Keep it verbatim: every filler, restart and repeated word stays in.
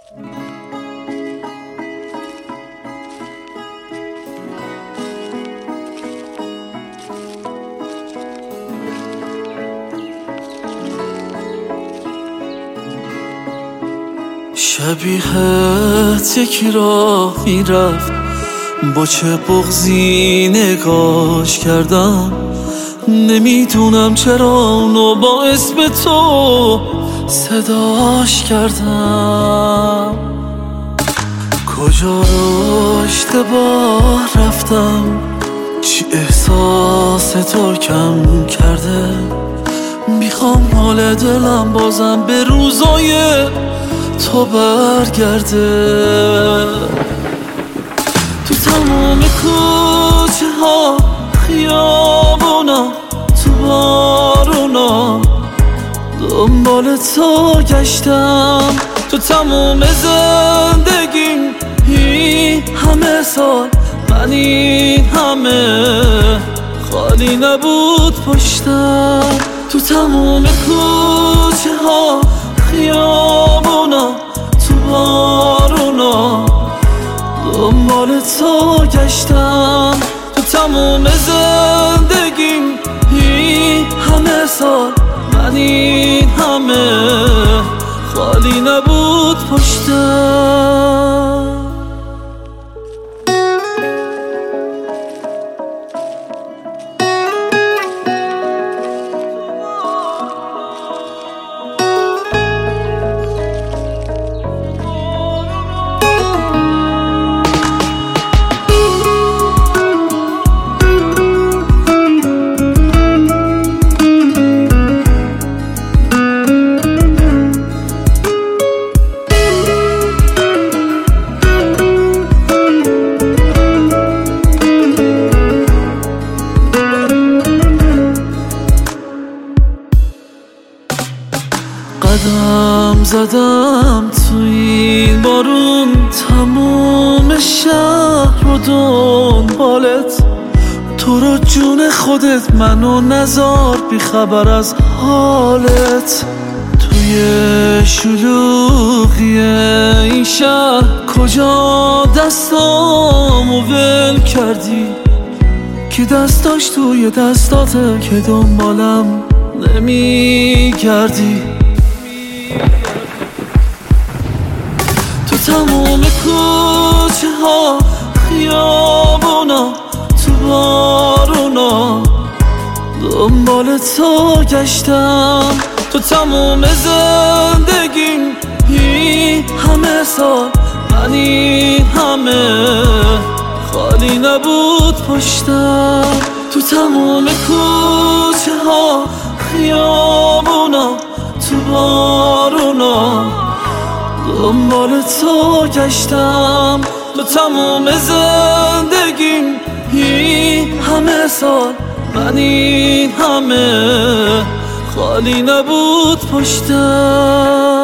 شبیهت یکی را میرفت، با چه بغضی نگاش کردم. نمیدونم چرا اونو با اسم تو صداش کردم. کجا رو اشتباه رفتم، چی احساس تو کم کرده. میخوام حال دلم بازم به روزای تو برگرده. تو تمام کوچه ها، خیابونا، تو بارونا دنبال تو گشتم. تو تمام زندگیم این همه سال، من این همه خالی نبود پشتم. تو تمام کوچه ها، خیابونا، تو بارونا دنبال تو گشتم. تو تمام زندگیم این همه سال، من این همه خالی نبود پشتم. قدم زدم تو این بارون، تموم شهر رو دنبالت. تو رو جون خودت منو نزار بی خبر از حالت. توی شلوغی این شهر کجا دستامو ول کردی؟ کی دستاش توی دستاته که دنبالم نمی گردی؟ تو تمام کوچه ها، خیابونا، تو بارونا دنبال تو گشتم. تو تمام زندگیم این همه سال، من این همه خالی نبود پشتم. تو تمام کوچه ها، خیابونا، تو بارونا دنبال تو گشتم. تو تمام زندگیم این همه سال، من این همه خالی نبود پشتم.